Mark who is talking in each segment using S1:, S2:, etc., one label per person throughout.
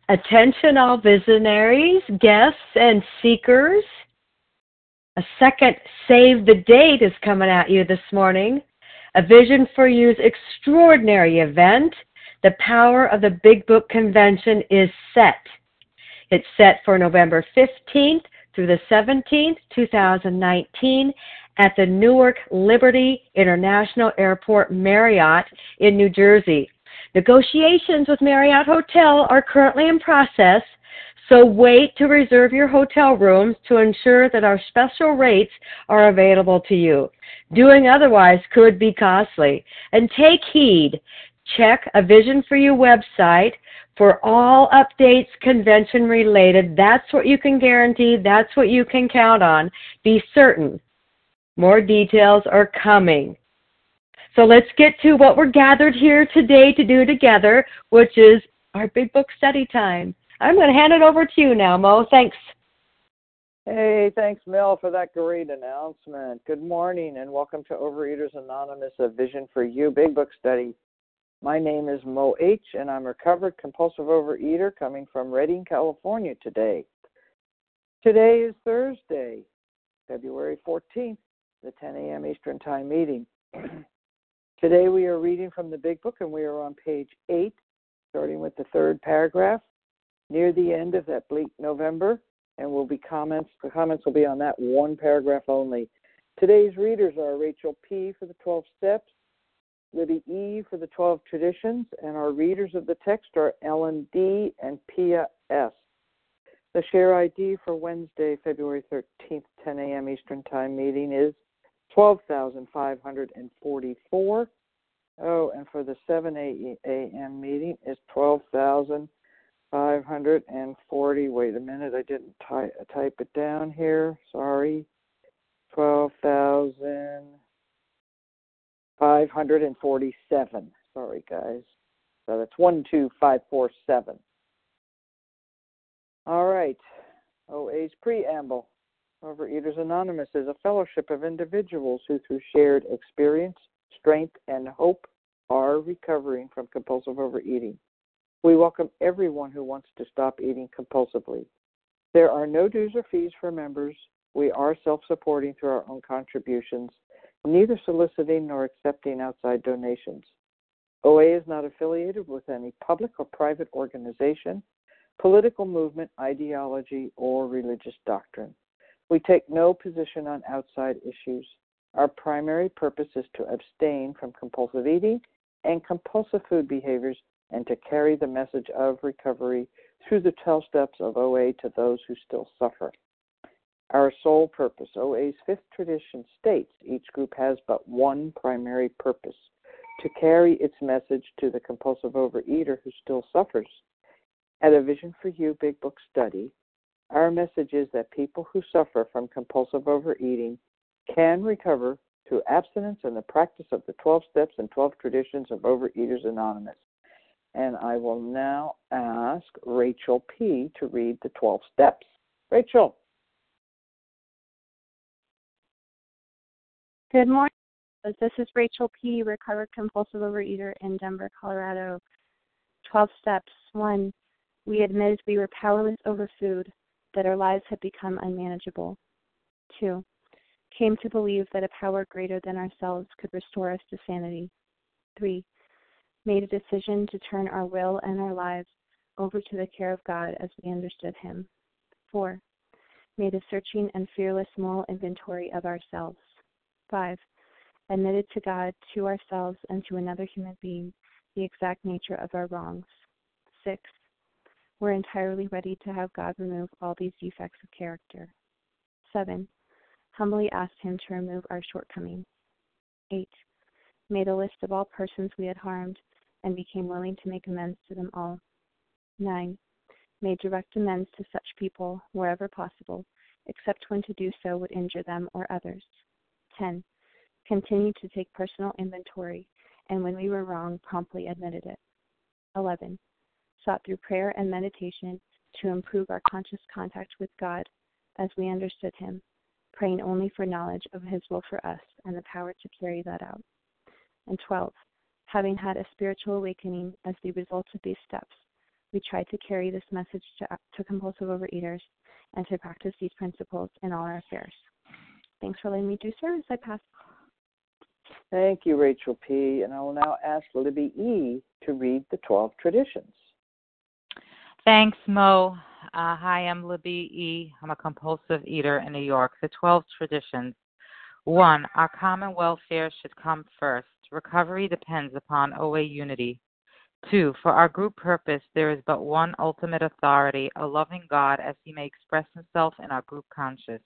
S1: Attention all visionaries, guests, and seekers. A second Save the Date is coming at you this morning. A Vision for You's extraordinary event. The Power of the Big Book Convention is set. It's set for November 15th through the 17th, 2019 at the Newark Liberty International Airport Marriott in New Jersey. Negotiations with Marriott Hotel are currently in process, so wait to reserve your hotel rooms to ensure that our special rates are available to you. Doing otherwise could be costly. And take heed. Check A Vision for You website for all updates convention related. That's what you can guarantee. That's what you can count on. Be certain. More details are coming. So let's get to what we're gathered here today to do together, which is our Big Book study time. I'm going to hand it over to you now, Mo. Thanks.
S2: Hey, thanks, Mel, for that great announcement. Good morning and welcome to Overeaters Anonymous, A Vision for You Big Book study. My name is Mo H., and I'm a recovered compulsive overeater coming from Redding, California today. Today is Thursday, February 14th, the 10 a.m. Eastern Time meeting. Today we are reading from the Big Book, and we are on page 8, starting with the third paragraph, near the end of that bleak November, and will be comments. The comments will be on that one paragraph only. Today's readers are Rachel P. for the 12 Steps, Libby E. for the 12 Traditions, and our readers of the text are Ellen D. and Pia S. The share ID for Wednesday, February 13th, 10 a.m. Eastern Time meeting is 12,544. Oh, and for the 7 a.m. meeting is 12,540. Wait a minute, I didn't type it down here. Sorry. 12,547. Sorry, guys. So that's 12547. All right. OA's preamble. Overeaters Anonymous is a fellowship of individuals who, through shared experience, strength, and hope, are recovering from compulsive overeating. We welcome everyone who wants to stop eating compulsively. There are no dues or fees for members. We are self-supporting through our own contributions, neither soliciting nor accepting outside donations. OA is not affiliated with any public or private organization, political movement, ideology, or religious doctrine. We take no position on outside issues. Our primary purpose is to abstain from compulsive eating and compulsive food behaviors and to carry the message of recovery through the 12 steps of OA to those who still suffer. Our sole purpose, OA's fifth tradition states, each group has but one primary purpose, to carry its message to the compulsive overeater who still suffers. At A Vision for You Big Book study, our message is that people who suffer from compulsive overeating can recover through abstinence and the practice of the 12 steps and 12 traditions of Overeaters Anonymous. And I will now ask Rachel P. to read the 12 steps. Rachel.
S3: Good morning. This is Rachel P., recovered compulsive overeater in Denver, Colorado. 12 steps. 1. We admitted we were powerless over food, that our lives had become unmanageable. 2. Came to believe that a power greater than ourselves could restore us to sanity. 3. Made a decision to turn our will and our lives over to the care of God as we understood Him. 4. Made a searching and fearless moral inventory of ourselves. 5. Admitted to God, to ourselves, and to another human being the exact nature of our wrongs. 6. We're entirely ready to have God remove all these defects of character. 7. Humbly asked Him to remove our shortcomings. 8. Made a list of all persons we had harmed and became willing to make amends to them all. 9. Made direct amends to such people wherever possible, except when to do so would injure them or others. 10. Continued to take personal inventory, and when we were wrong, promptly admitted it. 11. Sought through prayer and meditation to improve our conscious contact with God as we understood Him, praying only for knowledge of His will for us and the power to carry that out. And 12. Having had a spiritual awakening as the result of these steps, We try to carry this message to compulsive overeaters and to practice these principles in all our affairs. Thanks for letting me do service. I pass.
S2: Thank you, Rachel P. And I will now ask Libby E. to read the 12 traditions.
S4: Thanks, Mo. Hi, I'm Libby E. I'm a compulsive eater in New York. The 12 traditions. 1. Our common welfare should come first. Recovery depends upon OA unity. 2. For our group purpose, there is but one ultimate authority, a loving God, as he may express himself in our group conscience.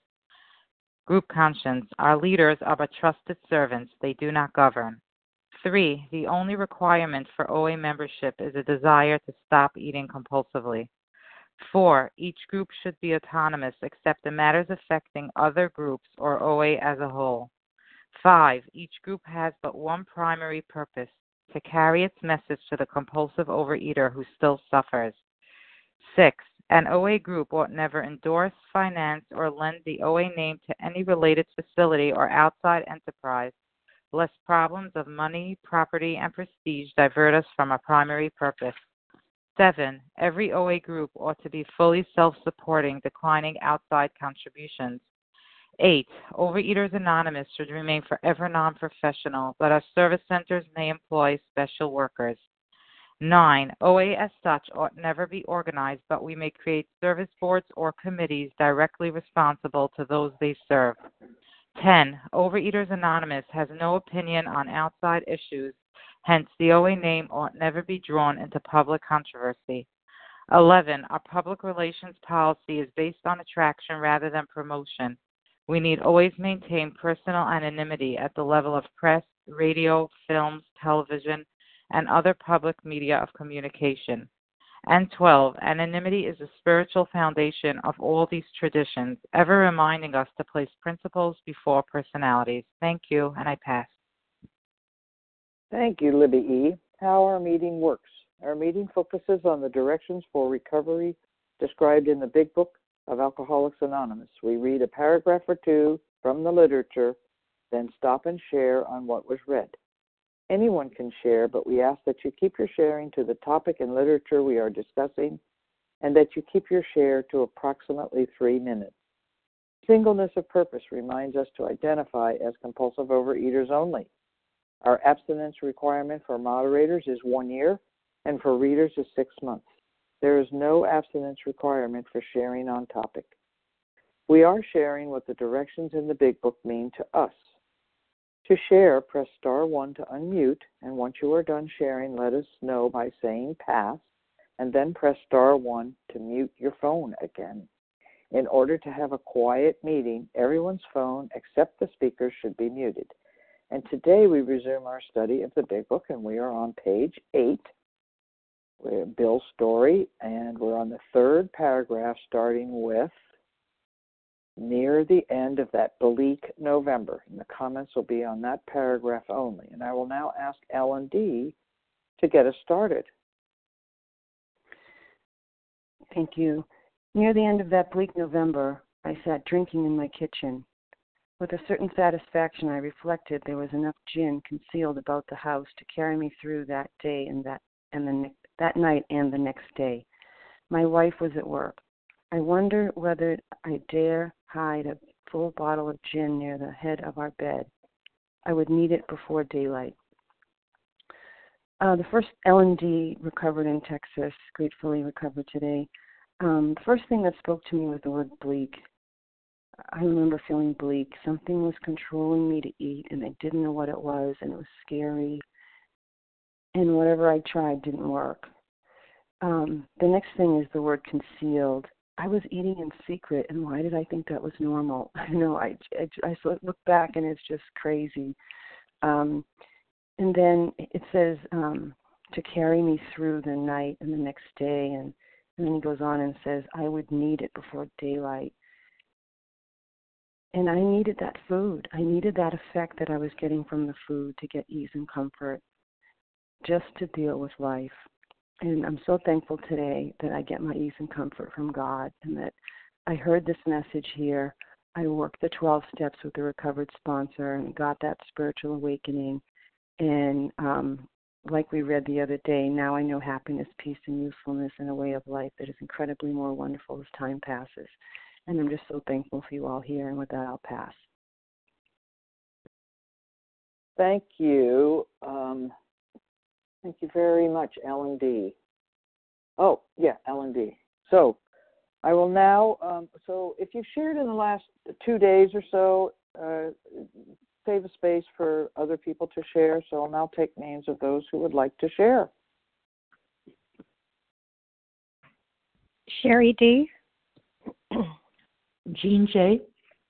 S4: Our leaders are but trusted servants. They do not govern. 3. The only requirement for OA membership is a desire to stop eating compulsively. 4. Each group should be autonomous except in matters affecting other groups or OA as a whole. 5. Each group has but one primary purpose, to carry its message to the compulsive overeater who still suffers. 6. An OA group ought never endorse, finance, or lend the OA name to any related facility or outside enterprise, lest problems of money, property, and prestige divert us from our primary purpose. 7. Every OA group ought to be fully self-supporting, declining outside contributions. 8. Overeaters Anonymous should remain forever non-professional, but our service centers may employ special workers. 9. OA as such ought never be organized, but we may create service boards or committees directly responsible to those they serve. 10. Overeaters Anonymous has no opinion on outside issues, hence the OA name ought never be drawn into public controversy. 11. Our public relations policy is based on attraction rather than promotion. We need always maintain personal anonymity at the level of press, radio, films, television, and other public media of communication. And 12, anonymity is the spiritual foundation of all these traditions, ever reminding us to place principles before personalities. Thank you, and I pass.
S2: Thank you, Libby E. How our meeting works. Our meeting focuses on the directions for recovery described in the Big Book of Alcoholics Anonymous. We read a paragraph or two from the literature, then stop and share on what was read. Anyone can share, but we ask that you keep your sharing to the topic and literature we are discussing, and that you keep your share to approximately 3 minutes. Singleness of purpose reminds us to identify as compulsive overeaters only. Our abstinence requirement for moderators is 1 year, and for readers is 6 months. There is no abstinence requirement for sharing on topic. We are sharing what the directions in the Big Book mean to us. To share, press star 1 to unmute, and once you are done sharing, let us know by saying pass, and then press star 1 to mute your phone again. In order to have a quiet meeting, everyone's phone except the speaker should be muted. And today we resume our study of the Big Book, and we are on page 8. We're Bill's story, and we're on the 3rd paragraph, starting with near the end of that bleak November. And the comments will be on that paragraph only. And I will now ask Ellen D. to get us started.
S5: Thank you. Near the end of that bleak November, I sat drinking in my kitchen. With a certain satisfaction, I reflected there was enough gin concealed about the house to carry me through that day that night and the next day. My wife was at work. I wonder whether I dare hide a full bottle of gin near the head of our bed. I would need it before daylight. The first Ellen D. recovered in Texas, gratefully recovered today. The first thing that spoke to me was the word bleak. I remember feeling bleak. Something was controlling me to eat, and I didn't know what it was, and it was scary. And whatever I tried didn't work. The next thing is the word concealed. I was eating in secret, and why did I think that was normal? I know, I look back, and it's just crazy. And then it says to carry me through the night and the next day, and then he goes on and says, I would need it before daylight. And I needed that food. I needed that effect that I was getting from the food to get ease and comfort, just to deal with life. And I'm so thankful today that I get my ease and comfort from God, and that I heard this message here. I worked the 12 steps with the recovered sponsor and got that spiritual awakening. And like we read the other day, now I know happiness, peace, and usefulness in a way of life that is incredibly more wonderful as time passes. And I'm just so thankful for you all here, and with that, I'll pass.
S2: Thank you. Thank you very much, Ellen D. Oh, yeah, Ellen D. So I will now, so if you've shared in the last 2 days or so, save a space for other people to share. So I'll now take names of those who would like to share.
S6: Sherry D.
S7: Jean J.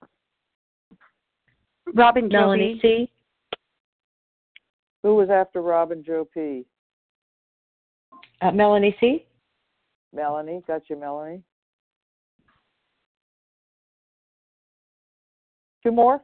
S6: Robin
S1: Melanie C.
S2: Who was after Robin Joe P?
S1: Melanie C.
S2: Melanie, got you, Melanie. 2 more?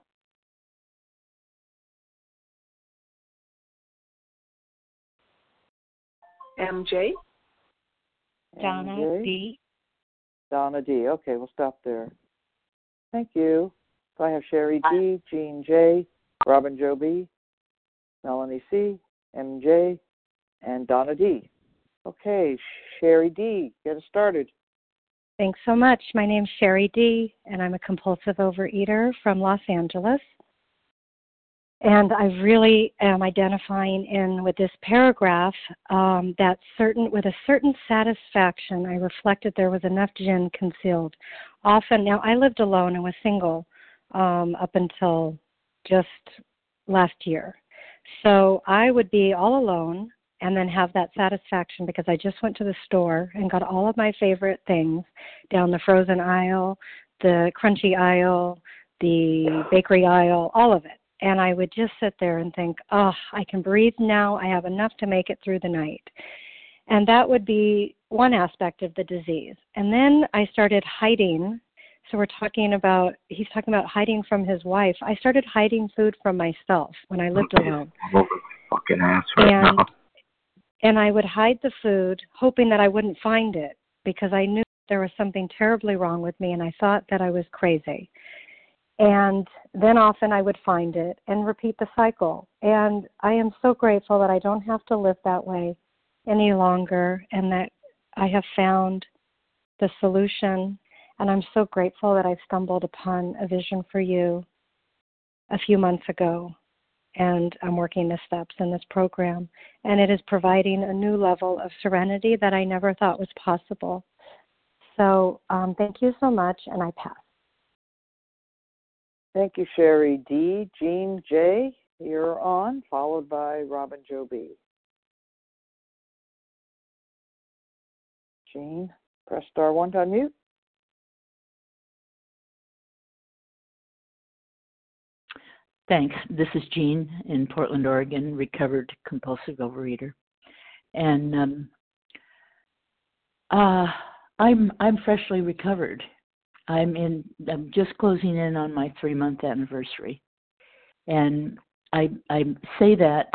S8: MJ.
S6: Donna
S2: MJ.
S6: D.
S2: Donna D. Okay, we'll stop there. Thank you. So I have Sherry D, Jean J, Robin Joe B, Melanie C, MJ, and Donna D. Okay, Sherry D, get us started.
S6: Thanks so much. My name's Sherry D., and I'm a compulsive overeater from Los Angeles. And I really am identifying in with this paragraph that with a certain satisfaction, I reflected there was enough gin concealed. Often, now I lived alone and was single up until just last year. So I would be all alone and then have that satisfaction because I just went to the store and got all of my favorite things down the frozen aisle, the crunchy aisle, the bakery aisle, all of it. And I would just sit there and think, oh, I can breathe now. I have enough to make it through the night. And that would be one aspect of the disease. And then I started hiding. So he's talking about hiding from his wife. I started hiding food from myself when I lived alone.
S9: I'm over my fucking ass right now.
S6: And I would hide the food, hoping that I wouldn't find it, because I knew there was something terribly wrong with me, and I thought that I was crazy. And then often I would find it and repeat the cycle. And I am so grateful that I don't have to live that way any longer, and that I have found the solution. And I'm so grateful that I stumbled upon A Vision for You a few months ago. And I'm working the steps in this program. And it is providing a new level of serenity that I never thought was possible. So thank you so much, and I pass.
S2: Thank you, Sherry D. Jean J., you're on, followed by Robin Joe B. Jean, press star 1 to unmute.
S7: Thanks. This is Jean in Portland, Oregon, recovered compulsive overeater. And I'm freshly recovered. I'm just closing in on my 3-month anniversary. And I say that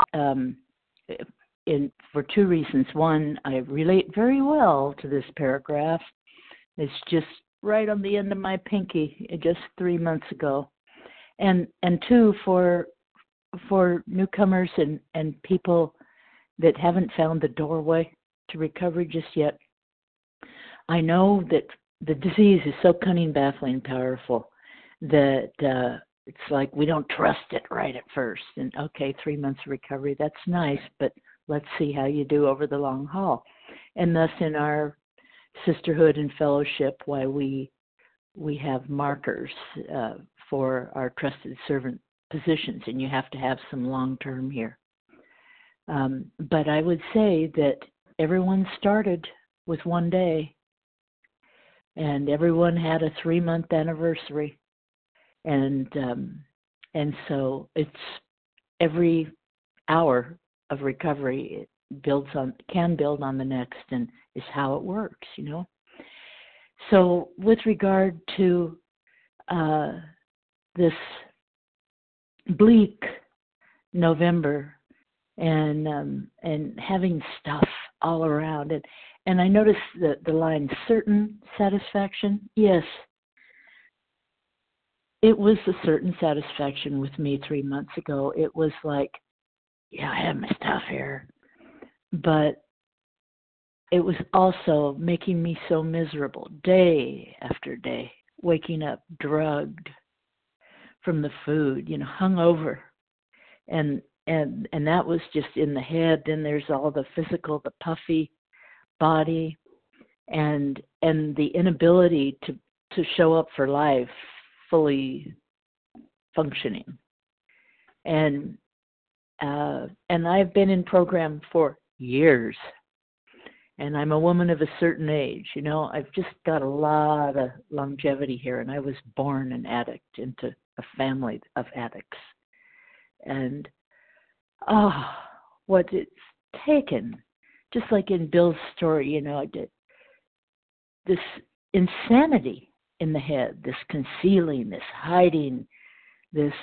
S7: for 2 reasons. One, I relate very well to this paragraph. It's just right on the end of my pinky, just 3 months ago. And 2, for newcomers and people that haven't found the doorway to recovery just yet, I know that the disease is so cunning, baffling, powerful that it's like we don't trust it right at first. And okay, 3 months of recovery, that's nice, but let's see how you do over the long haul. And thus in our sisterhood and fellowship, why we have markers for our trusted servant positions, and you have to have some long-term here. But I would say that everyone started with 1 day, and everyone had a 3-month anniversary, and so it's every hour of recovery can build on the next, and is how it works, you know. So with regard to this bleak November and having stuff all around it, and I noticed the line certain satisfaction. Yes, it was a certain satisfaction with me 3 months ago. It was like, yeah, I have my stuff here. but it was also making me so miserable day after day, waking up drugged from the food, hungover. And that was just in the head. Then there's all the physical, the puffy body, and the inability to show up for life fully functioning. And I've been in program for years, and I'm a woman of a certain age. I've just got a lot of longevity here, and I was born an addict into a family of addicts. And what it's taken, just like in Bill's story, I did this insanity in the head, this concealing, this hiding, this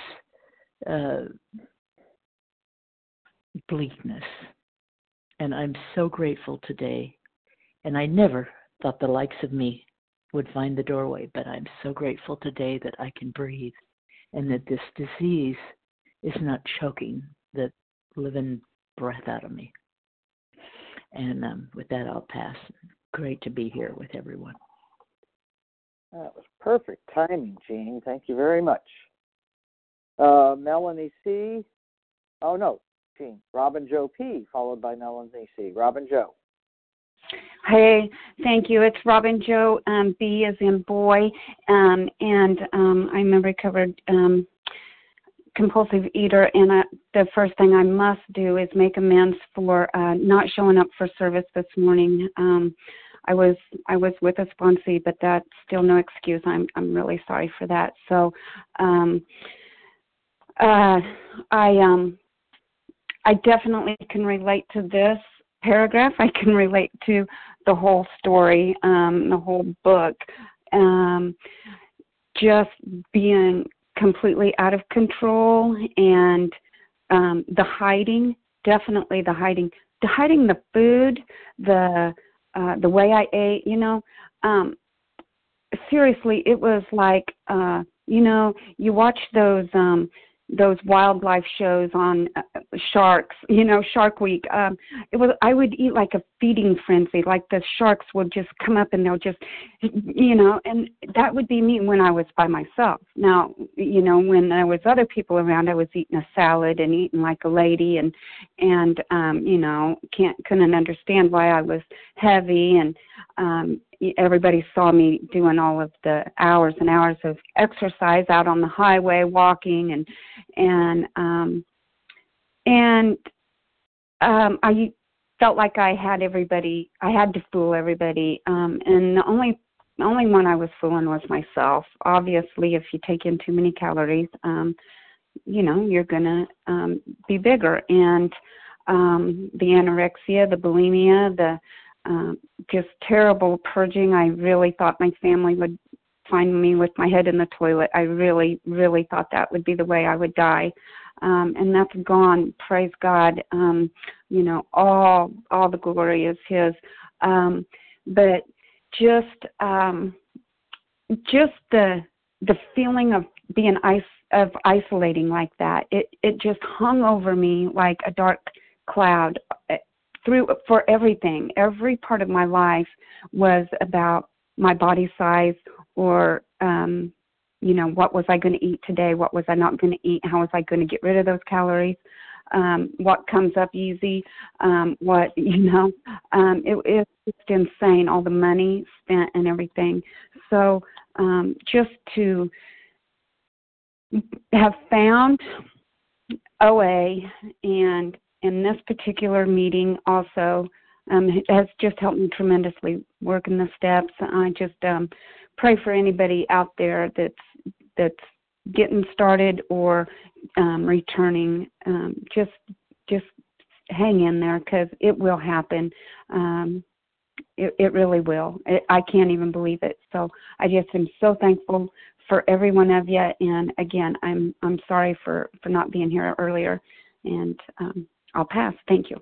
S7: bleakness. And I'm so grateful today. And I never thought the likes of me would find the doorway, but I'm so grateful today that I can breathe and that this disease is not choking the living breath out of me. And with that, I'll pass. Great to be here with everyone.
S2: That was perfect timing, Jean. Thank you very much. Melanie C. Oh, no, Jean. Robin Joe P., followed by Melanie C. Robin Joe.
S8: Hey, thank you. It's Robin Joe, B as in boy, and I'm a recovered compulsive eater, and the first thing I must do is make amends for not showing up for service this morning. I was with a sponsee, but that's still no excuse. I'm really sorry for that. So I definitely can relate to this paragraph. I can relate to the whole story, the whole book. Just being completely out of control, and the hiding, definitely the hiding the food, the way I ate, seriously, it was like, you watch those wildlife shows on sharks, Shark Week. I would eat like a feeding frenzy, like the sharks would just come up and they'll just, and that would be me when I was by myself. Now, when there was other people around, I was eating a salad and eating like a lady, and couldn't understand why I was heavy, and everybody saw me doing all of the hours and hours of exercise out on the highway, walking, and I felt like I had to fool everybody, and the only one I was fooling was myself. Obviously, if you take in too many calories, you're gonna be bigger, and the anorexia, the bulimia, the just terrible purging. I really thought my family would find me with my head in the toilet. I really, really thought that would be the way I would die. And that's gone. Praise God. All the glory is His. But just the feeling of being isolating like that, it just hung over me like a dark cloud for everything. Every part of my life was about my body size, or what was I going to eat today? What was I not going to eat? How was I going to get rid of those calories? What comes up easy? It's just insane, all the money spent and everything. So just to have found OA, and in this particular meeting also has just helped me tremendously working the steps. I just pray for anybody out there that's getting started or returning. Just hang in there, because it will happen. It really will. I can't even believe it. So I just am so thankful for every one of you. And again, I'm sorry for not being here earlier. And I'll pass. Thank you.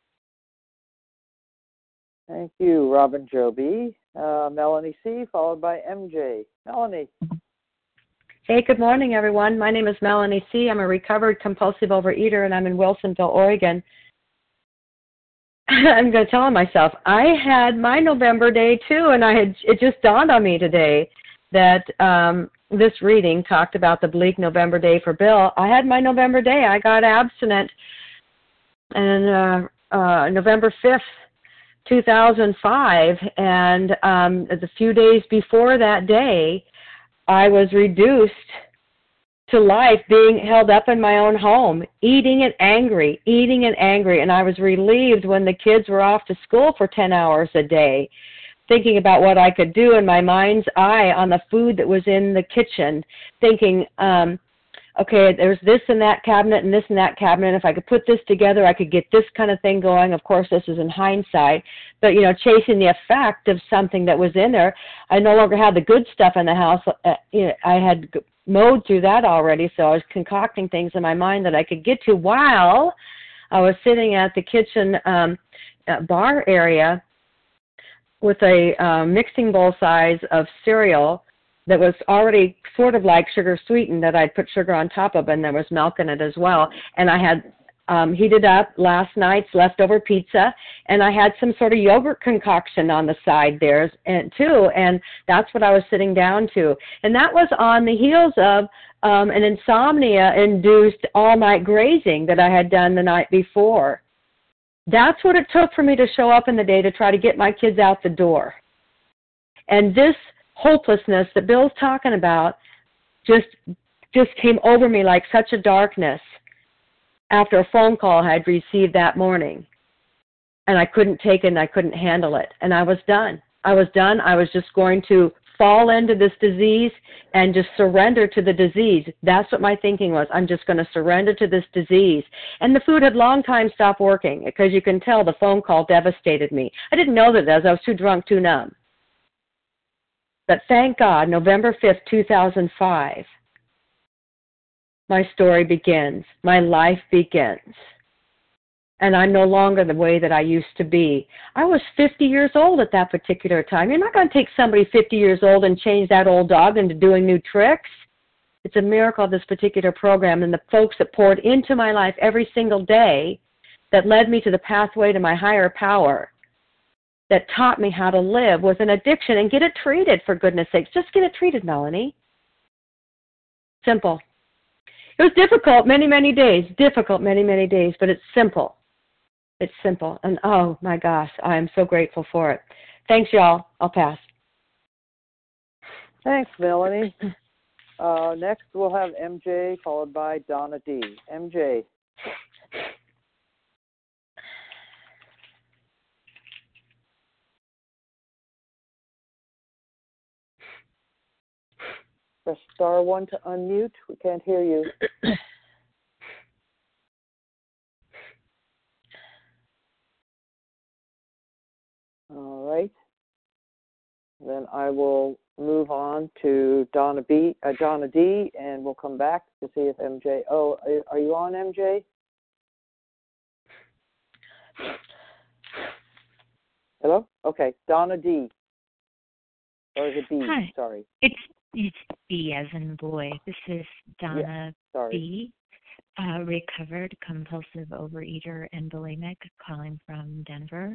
S2: Thank you, Robin Joe B. Melanie C., followed by MJ. Melanie.
S1: Hey, good morning, everyone. My name is Melanie C. I'm a recovered compulsive overeater, and I'm in Wilsonville, Oregon. I'm going to tell myself, I had my November day too, and it just dawned on me today that this reading talked about the bleak November day for Bill. I had my November day. I got abstinent and November 5th, 2005, and the few days before that day, I was reduced to life, being held up in my own home, eating and angry, and I was relieved when the kids were off to school for 10 hours a day, thinking about what I could do in my mind's eye on the food that was in the kitchen, thinking, okay, there's this and that cabinet and this and that cabinet. If I could put this together, I could get this kind of thing going. Of course, this is in hindsight, but, chasing the effect of something that was in there. I no longer had the good stuff in the house. I had mowed through that already, so I was concocting things in my mind that I could get to while I was sitting at the kitchen bar area with a mixing bowl size of cereal that was already sort of like sugar sweetened, that I'd put sugar on top of, and there was milk in it as well. And I had heated up last night's leftover pizza, and I had some sort of yogurt concoction on the side there too, and that's what I was sitting down to. And that was on the heels of an insomnia-induced all-night grazing that I had done the night before. That's what it took for me to show up in the day to try to get my kids out the door. And this hopelessness that Bill's talking about just came over me like such a darkness after a phone call I had received that morning. And I couldn't take it and I couldn't handle it. And I was done. I was just going to fall into this disease and just surrender to the disease. That's what my thinking was. I'm just going to surrender to this disease. And the food had long time stopped working, because you can tell the phone call devastated me. I didn't know that as I was too drunk, too numb. But thank God, November 5th, 2005, my story begins. My life begins. And I'm no longer the way that I used to be. I was 50 years old at that particular time. You're not going to take somebody 50 years old and change that old dog into doing new tricks. It's a miracle of this particular program and the folks that poured into my life every single day that led me to the pathway to my higher power, that taught me how to live with an addiction and get it treated, for goodness sakes. Just get it treated, Melanie. Simple. It was difficult many, many days, but it's simple. It's simple. And oh, my gosh, I am so grateful for it. Thanks, y'all. I'll pass.
S2: Thanks, Melanie. Next, we'll have MJ, followed by Donna D. MJ. Press star 1 to unmute. We can't hear you. All right. Then I will move on to Donna D, and we'll come back to see if MJ. Oh, are you on, MJ? Hello? Okay, Donna D. Or is it B?
S10: Hi.
S2: Sorry.
S10: It's B as in boy. This is Donna B, recovered compulsive overeater and bulimic, calling from Denver.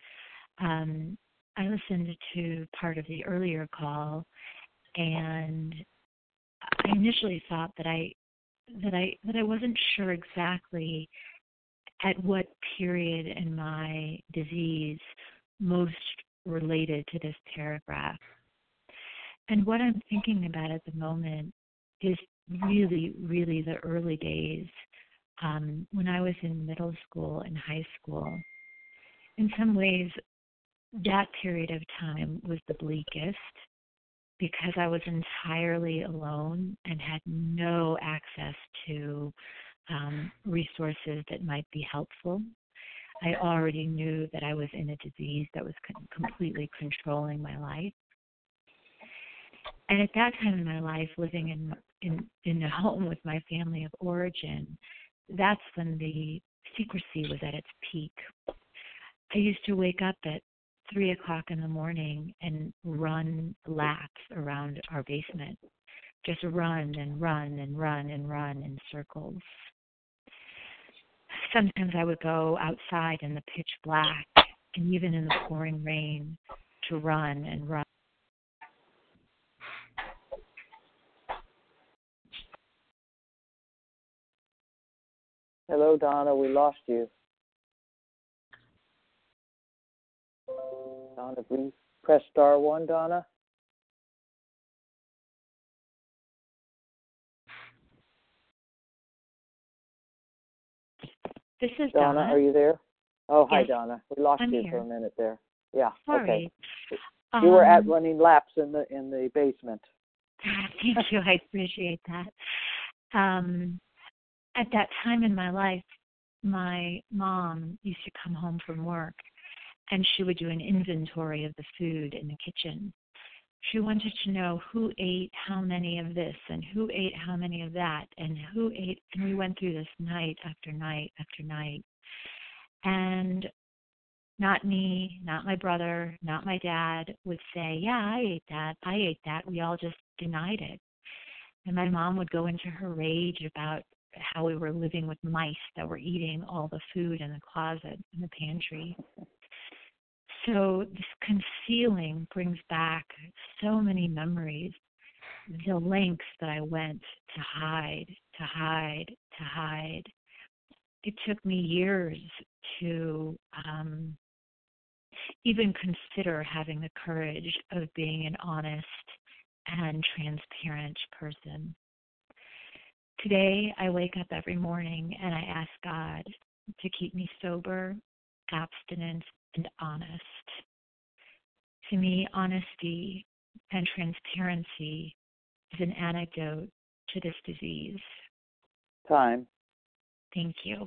S10: I listened to part of the earlier call, and I initially thought that I wasn't sure exactly at what period in my disease most related to this paragraph. And what I'm thinking about at the moment is really, really the early days when I was in middle school and high school. In some ways, that period of time was the bleakest because I was entirely alone and had no access to resources that might be helpful. I already knew that I was in a disease that was completely controlling my life. And at that time in my life, living in a home with my family of origin, that's when the secrecy was at its peak. I used to wake up at 3 o'clock in the morning and run laps around our basement. Just run and run and run and run in circles. sometimes I would go outside in the pitch black and even in the pouring rain to run and run.
S2: Hello, Donna. We lost you. Donna, please press *1, Donna.
S10: This is
S2: Donna. Are you there? Oh, hi,
S10: yes.
S2: Donna. We lost
S10: I'm
S2: you
S10: here.
S2: for a minute there. Yeah.
S10: Sorry.
S2: Okay. You were at running laps in the basement.
S10: Thank you. I appreciate that. At that time in my life, my mom used to come home from work, and she would do an inventory of the food in the kitchen. She wanted to know who ate how many of this and who ate how many of that and who ate, and we went through this night after night after night. And not me, not my brother, not my dad would say, yeah, I ate that. We all just denied it. And my mom would go into her rage about how we were living with mice that were eating all the food in the closet, in the pantry. So this concealing brings back so many memories, the lengths that I went to hide. It took me years to even consider having the courage of being an honest and transparent person. Today, I wake up every morning and I ask God to keep me sober, abstinent, and honest. To me, honesty and transparency is an antidote to this disease.
S2: Time.
S10: Thank you.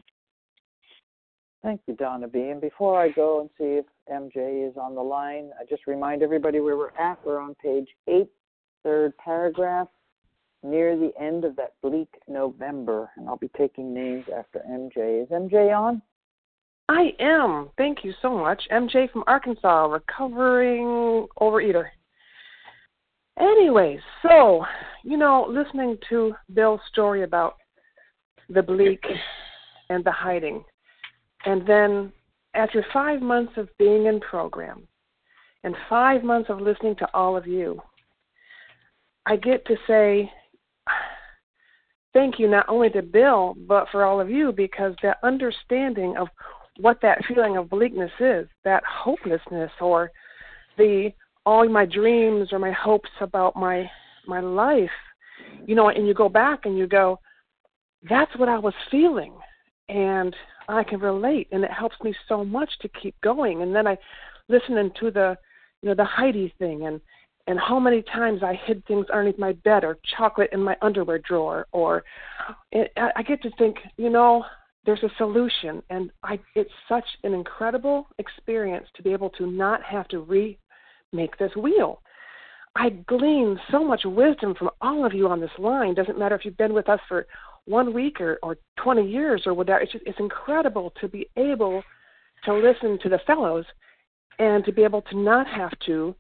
S2: Thank you, Donna B. And before I go and see if MJ is on the line, I just remind everybody where we're at. We're on page 8, third paragraph, near the end of that bleak November. And I'll be taking names after MJ. Is MJ on?
S11: I am. Thank you so much. MJ from Arkansas, recovering overeater. Anyways, so, listening to Bill's story about the bleak and the hiding, and then after 5 months of being in program and 5 months of listening to all of you, I get to say thank you not only to Bill, but for all of you, because that understanding of what that feeling of bleakness is, that hopelessness, or all my dreams or my hopes about my life, and you go back and you go, that's what I was feeling, and I can relate, and it helps me so much to keep going. And then I listening to the Heidi thing, and how many times I hid things underneath my bed or chocolate in my underwear drawer, or I get to think, there's a solution, and it's such an incredible experience to be able to not have to remake this wheel. I glean so much wisdom from all of you on this line. Doesn't matter if you've been with us for 1 week or 20 years or whatever. It's incredible to be able to listen to the fellows and to be able to not have to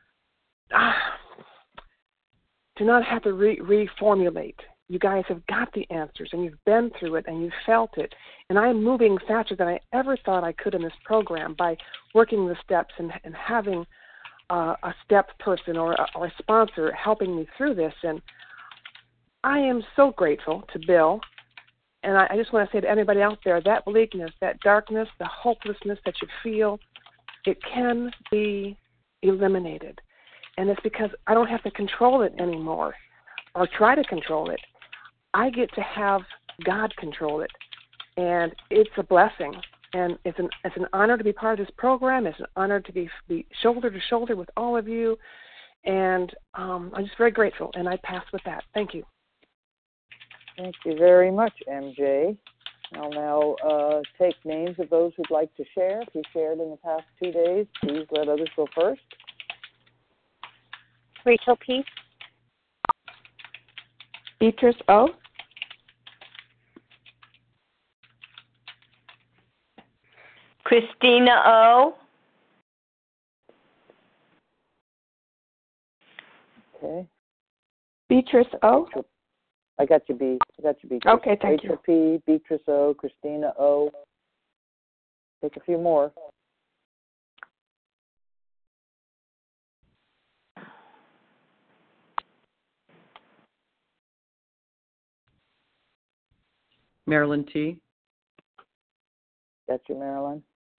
S11: reformulate. You guys have got the answers, and you've been through it, and you've felt it. And I'm moving faster than I ever thought I could in this program by working the steps and having a step person or a sponsor helping me through this. And I am so grateful to Bill. And I just want to say to anybody out there, that bleakness, that darkness, the hopelessness that you feel, it can be eliminated. And it's because I don't have to control it anymore or try to control it. I get to have God control it, and it's a blessing. And it's an honor to be part of this program. It's an honor to be shoulder to shoulder with all of you, and I'm just very grateful. And I pass with that. Thank you.
S2: Thank you very much, MJ. I'll now take names of those who'd like to share. If you shared in the past 2 days, please let others go first.
S3: Rachel P. Beatrice O.
S12: Christina O.
S2: Okay.
S3: Beatrice O.
S2: I got you, B. I got you, B.
S11: Okay, thank
S2: Rachel
S11: you.
S2: P., Beatrice O., Christina O. Take a few more.
S12: Marilyn T.
S2: Got you, Marilyn.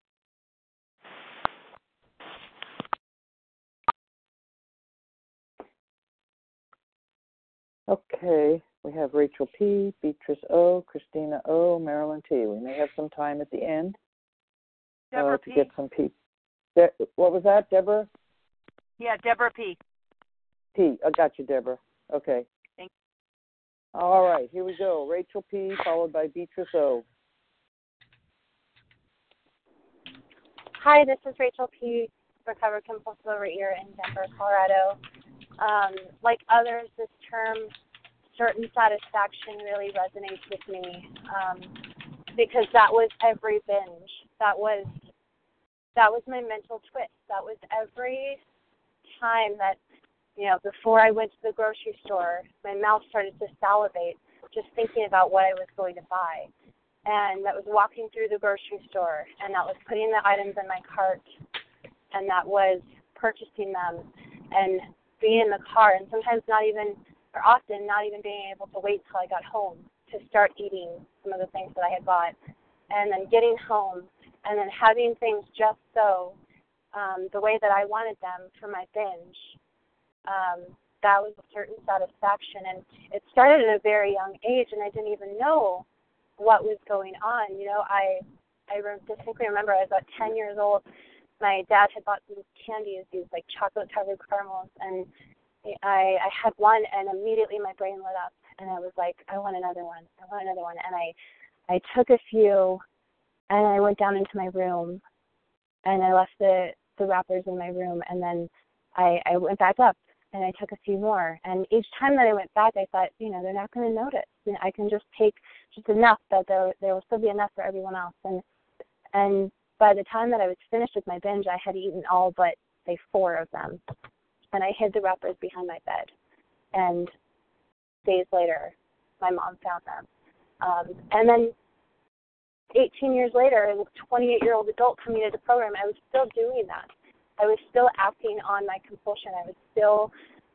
S2: Okay, we have Rachel P., Beatrice O., Christina O., Marilyn T. We may have some time at the end
S13: Deborah
S2: to
S13: P.
S2: get some P. What was that, Deborah?
S13: Yeah, Deborah P.
S2: P. I got you, Deborah. Okay.
S13: Thank
S2: you. All right, here we go. Rachel P. followed by Beatrice O.
S3: Hi, this is Rachel P., recovered compulsive overeater in Denver, Colorado. Like others, this term, certain satisfaction, really resonates with me because that was every binge. That was my mental twist. That was every time that, before I went to the grocery store, my mouth started to salivate just thinking about what I was going to buy. And that was walking through the grocery store, and that was putting the items in my cart, and that was purchasing them, and being in the car, and sometimes often not even being able to wait till I got home to start eating some of the things that I had bought, and then getting home, and then having things just so the way that I wanted them for my binge. That was a certain satisfaction, and it started at a very young age, and I didn't even know what was going on. I distinctly remember I was about 10 years old. My dad had bought some candies, these like chocolate-covered caramels, and I had one, and immediately my brain lit up, and I was like, I want another one. And I took a few, and I went down into my room, and I left the wrappers in my room, and then I went back up, and I took a few more. And each time that I went back, I thought, they're not going to notice. I can just take just enough that there will still be enough for everyone else. And by the time that I was finished with my binge, I had eaten all but, say, 4 of them. And I hid the wrappers behind my bed. And days later, my mom found them. And then 18 years later, as a 28-year-old adult coming into the program, I was still doing that. I was still acting on my compulsion. I was still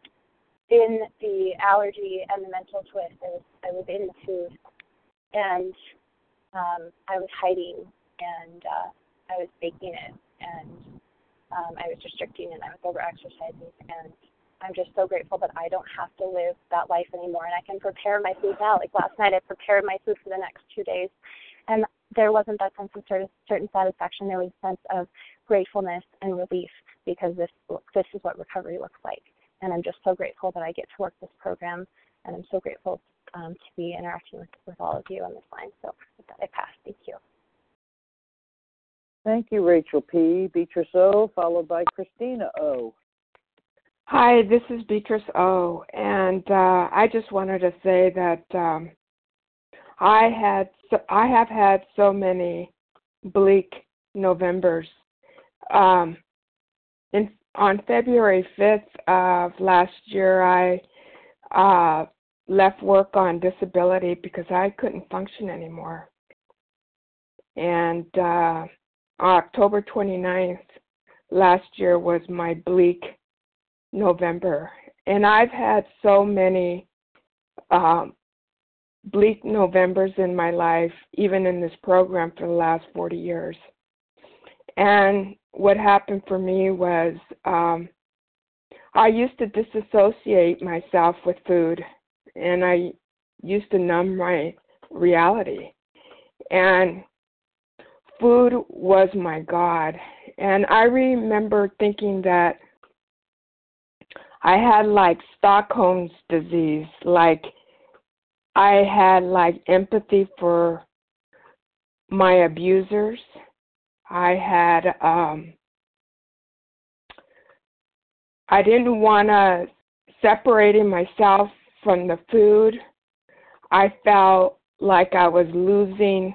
S3: in the allergy and the mental twist. I was in the food. And I was hiding, and I was faking it, and I was restricting, and I was over-exercising, and I'm just so grateful that I don't have to live that life anymore, and I can prepare my food now. Like last night, I prepared my food for the next 2 days, and there wasn't that sense of certain satisfaction. There was a sense of gratefulness and relief because this is what recovery looks like, and I'm just so grateful that I get to work this program, and I'm so grateful to be interacting with all of you on this line. So with that, I pass. Thank you.
S2: Thank you, Rachel P. Beatrice O., followed by Christina O.
S11: Hi, this is Beatrice O., and I just wanted to say that I have had so many bleak Novembers. On February 5th of last year, I left work on disability because I couldn't function anymore. And October 29th last year was my bleak November. And I've had so many bleak Novembers in my life, even in this program for the last 40 years. And what happened for me was I used to disassociate myself with food, and I used to numb my reality. And food was my God. And I remember thinking that I had like Stockholm's disease, like I had like empathy for my abusers. I had, I didn't want to separate myself from the food. I felt like I was losing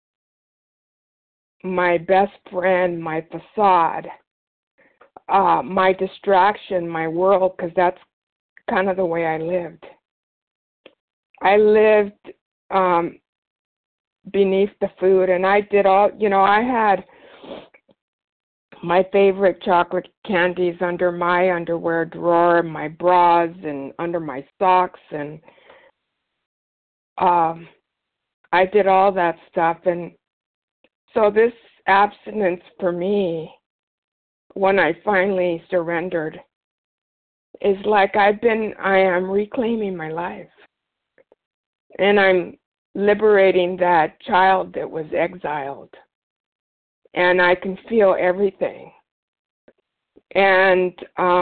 S11: my best friend, my facade, my distraction, my world, because that's kind of the way I lived.
S14: I lived beneath the food, and I did all, I had my favorite chocolate candies under my underwear drawer, my bras, and under my socks, and I did all that stuff. And so this abstinence for me, when I finally surrendered, is like I am reclaiming my life. And I'm liberating that child that was exiled. And I can feel everything. And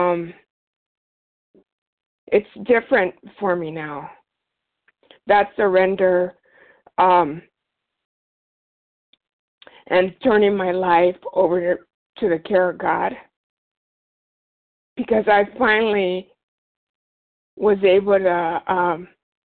S14: it's different for me now. That surrender and turning my life over to the care of God, because I finally was able to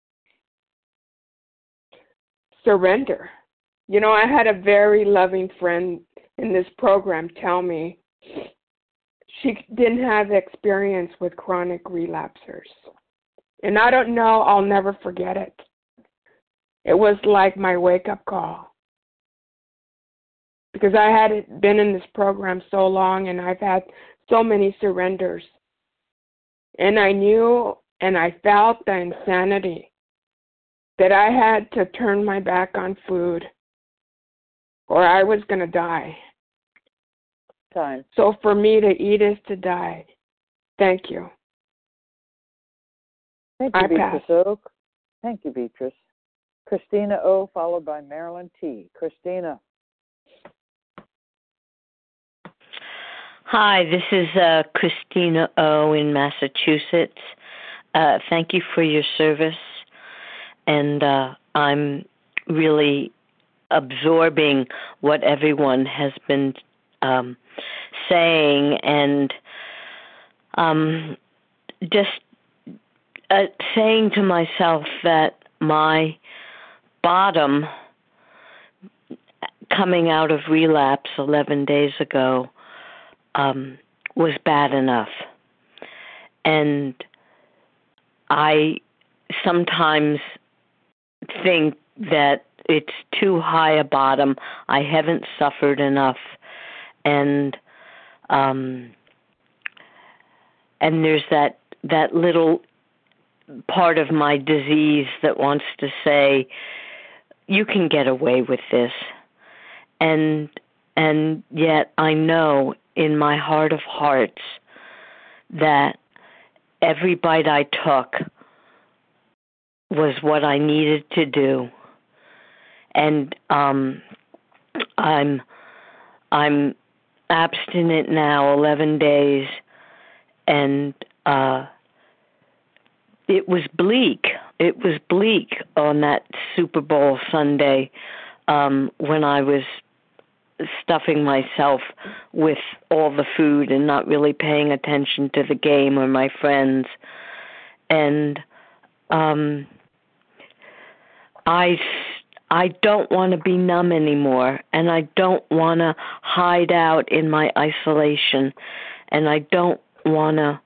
S14: surrender. I had a very loving friend in this program tell me she didn't have experience with chronic relapsers. And I don't know, I'll never forget it. It was like my wake-up call. Because I had been in this program so long, and I've had so many surrenders. And I knew and I felt the insanity that I had to turn my back on food or I was going to die.
S2: Time.
S14: So for me to eat is to die. Thank you.
S2: Thank you, Beatrice O. Thank you, Beatrice. Christina O., followed by Marilyn T. Christina.
S15: Hi, this is Christina O. in Massachusetts. Thank you for your service. And I'm really absorbing what everyone has been saying, and just saying to myself that my bottom coming out of relapse 11 days ago was bad enough. And I sometimes think that it's too high a bottom. I haven't suffered enough. And there's that little part of my disease that wants to say, you can get away with this. And yet I know in my heart of hearts that every bite I took was what I needed to do. And I'm abstinent now 11 days, and it was bleak. It was bleak on that Super Bowl Sunday when I was stuffing myself with all the food and not really paying attention to the game or my friends. And I don't want to be numb anymore, and I don't want to hide out in my isolation, and I don't want to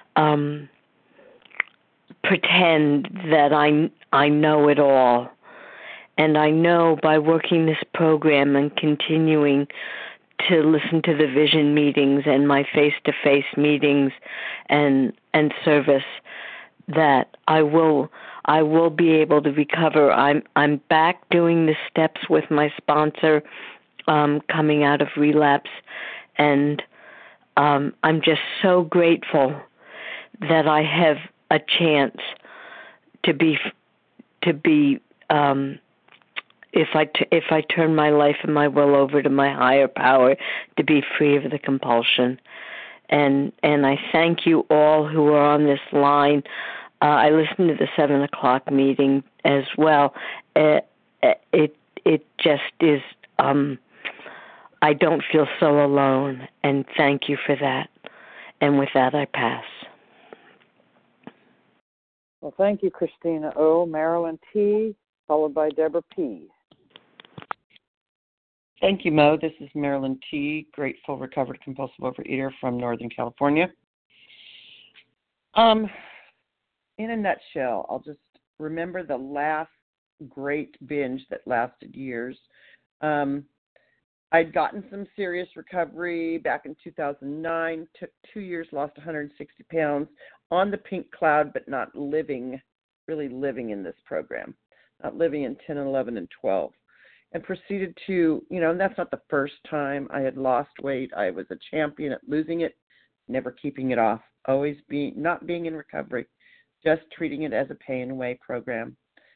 S15: pretend that I know it all. And I know by working this program and continuing to listen to the vision meetings and my face-to-face meetings and service that I will be able to recover. I'm back doing the steps with my sponsor, coming out of relapse, and I'm just so grateful that I have a chance to be if I turn my life and my will over to my higher power, to be free of the compulsion. And I thank you all who are on this line. I listened to the 7:00 meeting as well. It just is. I don't feel so alone, and thank you for that. And with that, I pass.
S2: Well, thank you, Christina O. Marilyn T., followed by Deborah P.
S12: Thank you, Mo. This is Marilyn T., grateful, recovered, compulsive overeater from Northern California. In a nutshell, I'll just remember the last great binge that lasted years. I'd gotten some serious recovery back in 2009, took 2 years, lost 160 pounds on the pink cloud, but not really living in this program, not living in 10, 11, and 12. And proceeded to, and that's not the first time I had lost weight. I was a champion at losing it, never keeping it off, always not being in recovery, just treating it as a pay and away program.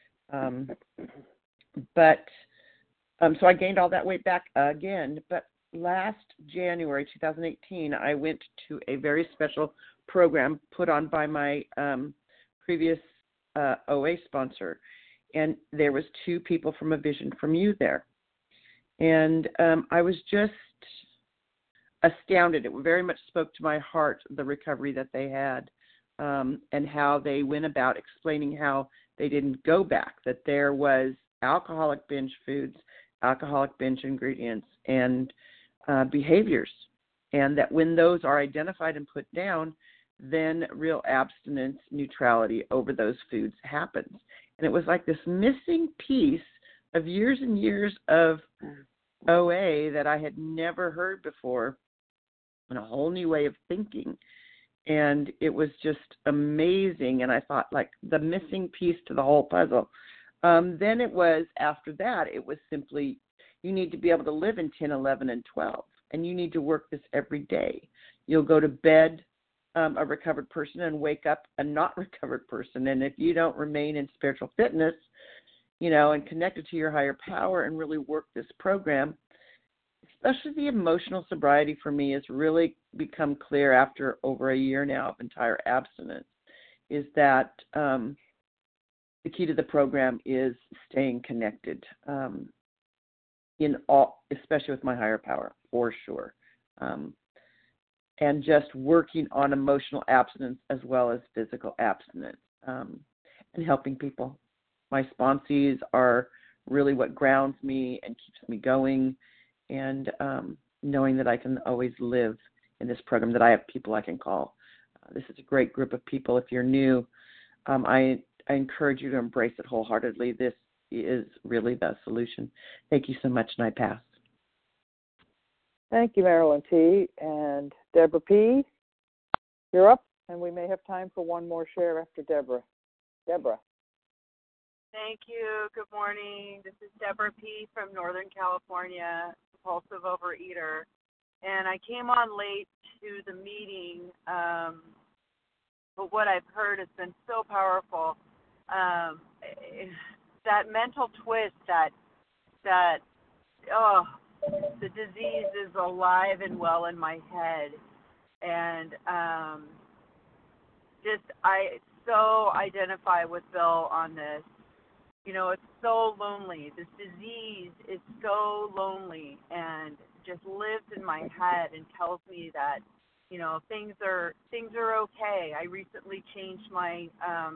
S12: So I gained all that weight back again. But last January 2018, I went to a very special program put on by my previous OA sponsor. And there was 2 people from A Vision from You there. And I was just astounded. It very much spoke to my heart, the recovery that they had, and how they went about explaining how they didn't go back, that there was alcoholic binge foods, alcoholic binge ingredients, and behaviors, and that when those are identified and put down, then real abstinence neutrality over those foods happens. And it was like this missing piece of years and years of OA that I had never heard before, and a whole new way of thinking. And it was just amazing. And I thought, like, the missing piece to the whole puzzle. Then it was, after that, it was simply, you need to be able to live in 10, 11, and 12. And you need to work this every day. You'll go to bed a recovered person and wake up a not recovered person. And if you don't remain in spiritual fitness, and connected to your higher power and really work this program, especially the emotional sobriety for me has really become clear after over a year now of entire abstinence, is that the key to the program is staying connected especially with my higher power, for sure. And just working on emotional abstinence as well as physical abstinence, and helping people. My sponsees are really what grounds me and keeps me going, and knowing that I can always live in this program, that I have people I can call. This is a great group of people. If you're new, I encourage you to embrace it wholeheartedly. This is really the solution. Thank you so much, and I pass.
S2: Thank you, Marilyn T. And Deborah P., you're up, and we may have time for one more share after Deborah. Deborah.
S13: Thank you. Good morning. This is Deborah P. from Northern California, compulsive overeater. And I came on late to the meeting, but what I've heard has been so powerful. That mental twist that the disease is alive and well in my head. And I so identify with Bill on this. It's so lonely. This disease is so lonely and just lives in my head and tells me that, things are okay. I recently changed my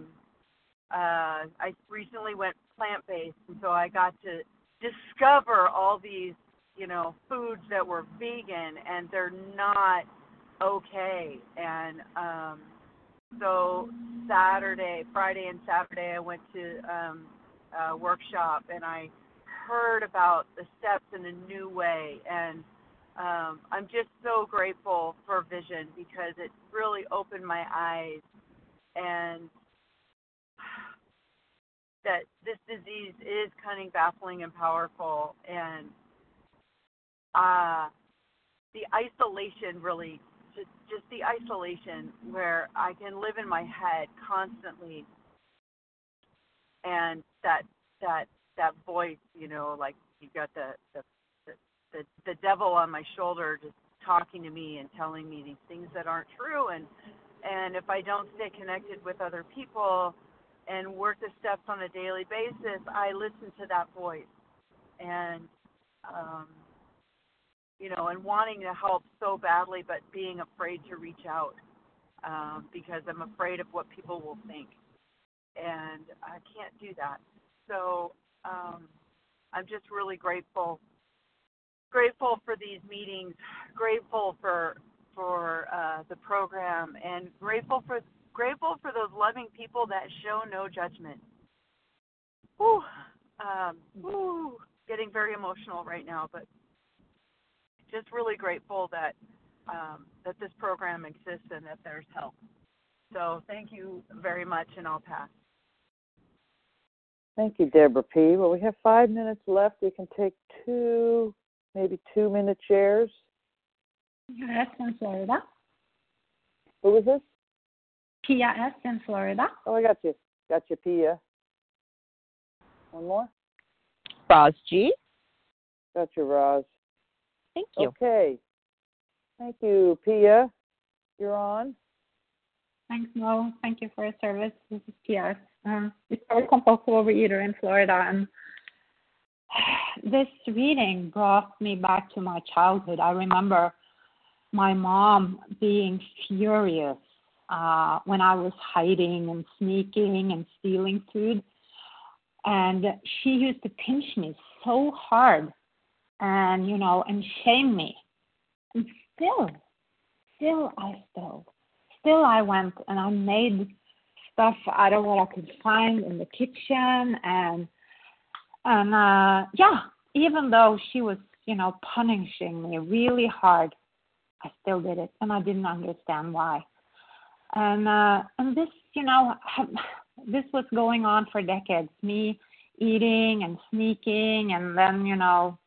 S13: I recently went plant-based, and so I got to discover all these, foods that were vegan, and they're not okay. And so Friday and Saturday, I went to a workshop, and I heard about the steps in a new way. And I'm just so grateful for Vision, because it really opened my eyes, and that this disease is cunning, baffling, and powerful. And the isolation, really, just the isolation where I can live in my head constantly, and that voice, like you've got the devil on my shoulder just talking to me and telling me these things that aren't true. And if I don't stay connected with other people and work the steps on a daily basis, I listen to that voice. And and wanting to help so badly, but being afraid to reach out because I'm afraid of what people will think. And I can't do that. So I'm just really grateful for these meetings, grateful for the program, and grateful for those loving people that show no judgment. Getting very emotional right now, but just really grateful that that this program exists and that there's help. So thank you very much, and I'll pass.
S2: Thank you, Deborah P. Well, we have 5 minutes left. We can take maybe 2-minute shares.
S16: Pia S. in Florida.
S2: Who was this?
S16: Pia S. in Florida.
S2: Oh, I got you. Got you, Pia. One more?
S17: Roz G.
S2: Got you, Roz.
S17: Thank you.
S2: Okay. Thank you, Pia. You're on.
S16: Thanks, Mo. Thank you for your service. This is Pia. Recovered compulsive overeater in Florida, and this reading brought me back to my childhood. I remember my mom being furious when I was hiding and sneaking and stealing food, and she used to pinch me so hard and shame me. And still I stole. Still I went and I made stuff out of what I could find in the kitchen, and even though she was, punishing me really hard, I still did it, and I didn't understand why. And this, this was going on for decades, me eating and sneaking, and then,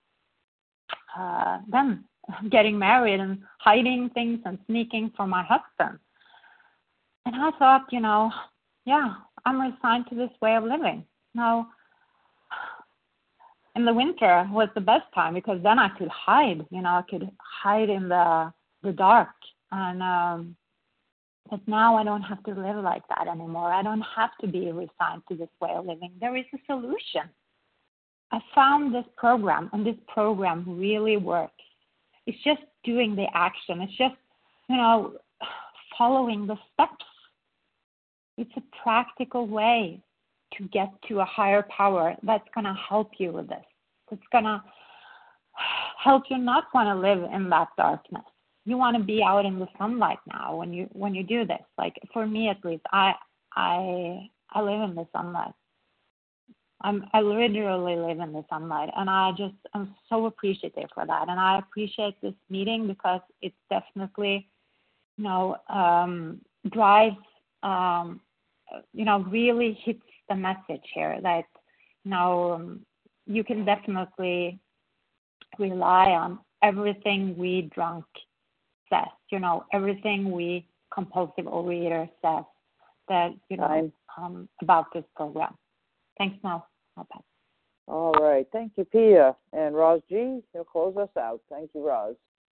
S16: then getting married and hiding things and sneaking from my husband. And I thought, I'm resigned to this way of living. Now, in the winter was the best time because then I could hide, I could hide in the dark. And but now I don't have to live like that anymore. I don't have to be resigned to this way of living. There is a solution. I found this program, and this program really works. It's just doing the action. It's just, following the steps. It's a practical way to get to a higher power that's going to help you with this. It's going to help you not want to live in that darkness. You want to be out in the sunlight now when you do this. Like for me at least, I live in the sunlight. I literally live in the sunlight, and I'm so appreciative for that. And I appreciate this meeting because it definitely, drives, really hits the message here that, you can definitely rely on everything we drunk says, everything we compulsive overeater says that, about this program. Thanks, Mel. I'll pass.
S2: All right. Thank you, Pia. And Roz G., you'll close us out. Thank you, Roz.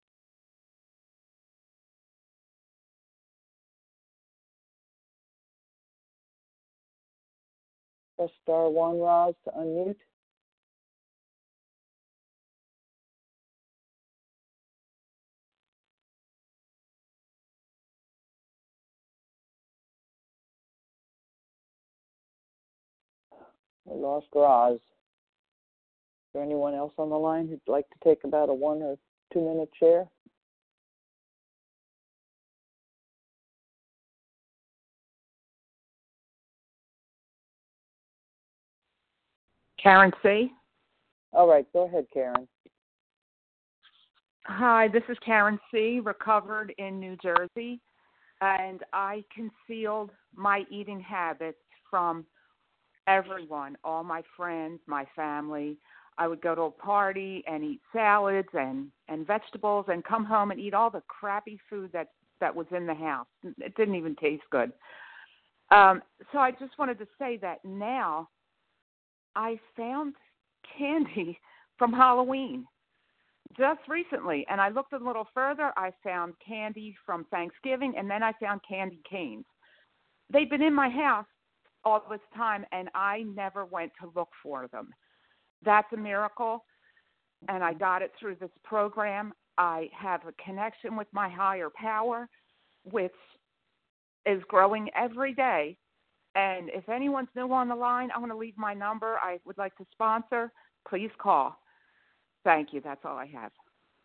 S2: Press *1, Roz, to unmute. We lost Roz. Is there anyone else on the line who'd like to take about a 1 or 2 minute share?
S14: Karen C.
S2: All right, go ahead, Karen.
S14: Hi, this is Karen C., recovered in New Jersey, and I concealed my eating habits from everyone, all my friends, my family. I would go to a party and eat salads and vegetables and come home and eat all the crappy food that was in the house. It didn't even taste good. So I just wanted to say that now I found candy from Halloween just recently, and I looked a little further. I found candy from Thanksgiving, and then I found candy canes. They've been in my house all this time, and I never went to look for them. That's a miracle, and I got it through this program. I have a connection with my higher power, which is growing every day. And if anyone's new on the line, I'm going to leave my number. I would like to sponsor. Please call. Thank you. That's all I have.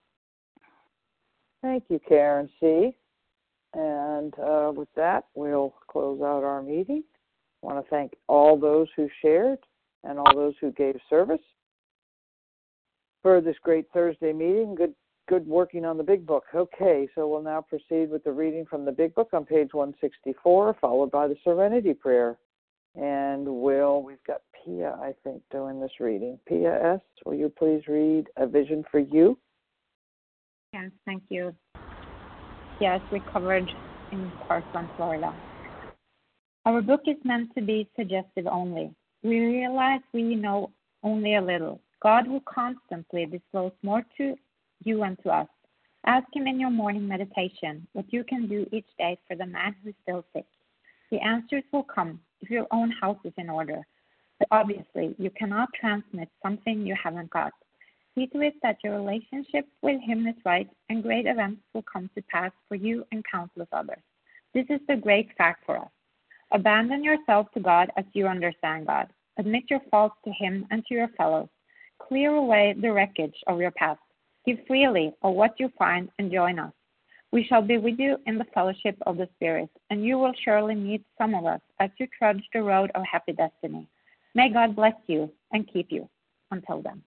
S2: Thank you, Karen C. And with that, we'll close out our meeting. I want to thank all those who shared. and all those who gave service for this great Thursday meeting. Good working on the Big Book. Okay, so we'll now proceed with the reading from the Big Book on page 164, followed by the Serenity Prayer. And we've got Pia, I think, doing this reading. Pia S., will you please read A Vision for You?
S16: Yes, thank you. Yes, we covered in Parkland, Florida. Our book is meant to be suggestive only. We realize we know only a little. God will constantly disclose more to you and to us. Ask Him in your morning meditation what you can do each day for the man who is still sick. The answers will come if your own house is in order. But obviously, you cannot transmit something you haven't got. See to it that your relationship with Him is right, and great events will come to pass for you and countless others. This is the great fact for us. Abandon yourself to God as you understand God. Admit your faults to Him and to your fellows. Clear away the wreckage of your past. Give freely of what you find and join us. We shall be with you in the fellowship of the Spirit, and you will surely meet some of us as you trudge the road of happy destiny. May God bless you and keep you. Until then.